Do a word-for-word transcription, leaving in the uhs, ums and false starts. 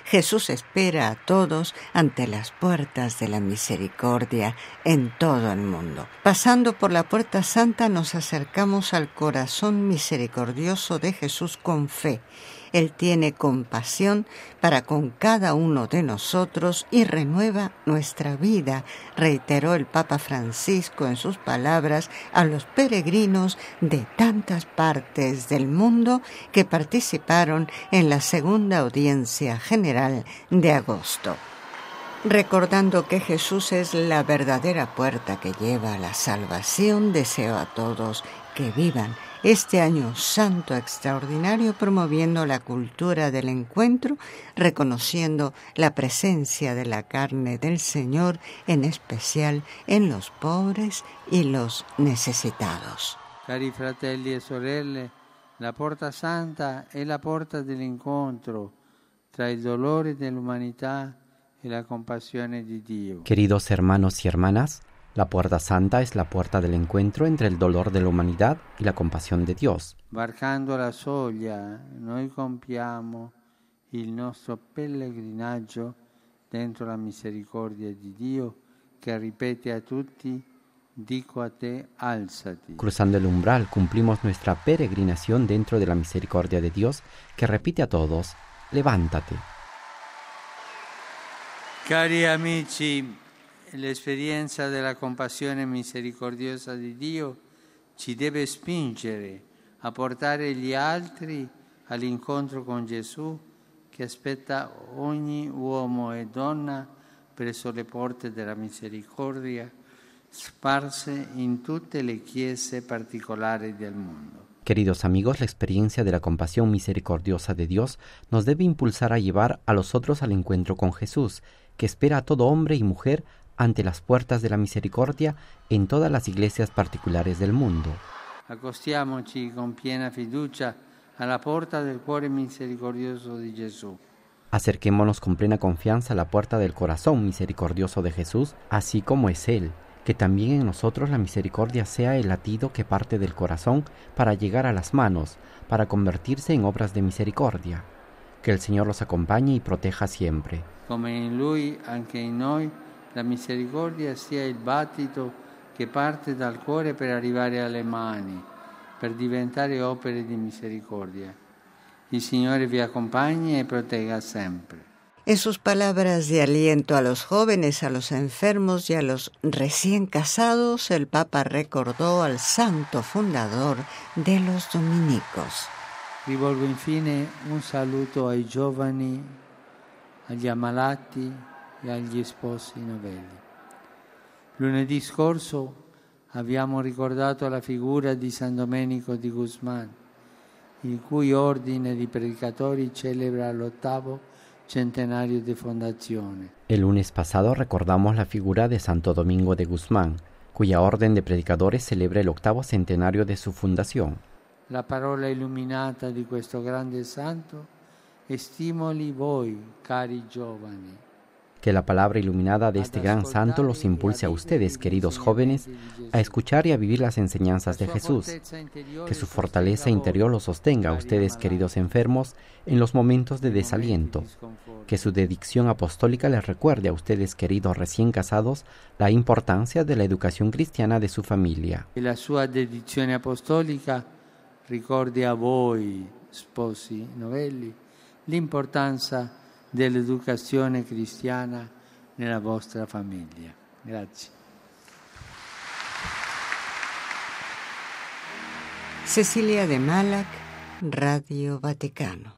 Jesús espera a todos ante las puertas de la misericordia en todo el mundo. Pasando por la puerta santa nos acercamos al corazón misericordioso de Jesús con fe. Él tiene compasión para con cada uno de nosotros y renueva nuestra vida, reiteró el Papa Francisco en sus palabras a los peregrinos de tantas partes del mundo que participaron en la segunda audiencia general de agosto. Recordando que Jesús es la verdadera puerta que lleva a la salvación, deseo a todos que vivan este año santo extraordinario promoviendo la cultura del encuentro, reconociendo la presencia de la carne del Señor, en especial en los pobres y los necesitados. Cari fratelli e sorelle, la porta santa è la porta dell'incontro tra il dolore dell'umanità e la compasione di Dio. Queridos hermanos y hermanas, la puerta santa es la puerta del encuentro entre el dolor de la humanidad y la compasión de Dios. Varcando la soglia, noi compiamo il nostro pellegrinaggio dentro la misericordia di Dio che ripete a tutti, dico a te, alzati. Cruzando el umbral, cumplimos nuestra peregrinación dentro de la misericordia de Dios que repite a todos, levántate. Cari amici, l'esperienza della compassione misericordiosa di Dio ci deve spingere a portare gli altri all'incontro con Gesù che aspetta ogni uomo e donna presso le porte della misericordia sparse in tutte le chiese particolari del mondo. Queridos amigos, la experiencia de la compasión misericordiosa de Dios nos debe impulsar a llevar a los otros al encuentro con Jesús, que espera a todo hombre y mujer ante las puertas de la misericordia en todas las iglesias particulares del mundo. Accostiamoci con piena fiducia alla porta del cuore misericordioso di Gesù. Acerquémonos con plena confianza a la puerta del corazón misericordioso de Jesús, así como es Él. Que también en nosotros la misericordia sea el latido que parte del corazón para llegar a las manos, para convertirse en obras de misericordia. Que el Señor los acompañe y proteja siempre. Come in Lui, anche in noi, la misericordia sia il battito che parte dal cuore per arrivare alle mani, per diventare opere di misericordia. Il Signore vi accompagni e protegga sempre. En sus palabras de aliento a los jóvenes, a los enfermos y a los recién casados, el Papa recordó al santo fundador de los dominicos. Rivolgo infine un saluto ai giovani, agli ammalati e agli sposi novelli. Lunedì scorso abbiamo ricordato la figura di San Domenico di Guzmán, il cui ordine di predicatori celebra l'ottavo centenario de fundazione. El lunes pasado recordamos la figura de Santo Domingo de Guzmán, cuya orden de predicadores celebra el octavo centenario de su fundación. La parola illuminata di questo grande santo stimoli voi, cari giovani. Que la palabra iluminada de este gran santo los impulse a ustedes, queridos jóvenes, a escuchar y a vivir las enseñanzas de Jesús. Que su fortaleza interior los sostenga a ustedes, queridos enfermos, en los momentos de desaliento. Que su dedicación apostólica les recuerde a ustedes, queridos recién casados, la importancia de la educación cristiana de su familia. Que la sua dedizione apostolica ricordi a voi, sposi novelli, l'importanza dell'educazione cristiana nella vostra famiglia. Grazie. Cecilia de Malac, Radio Vaticano.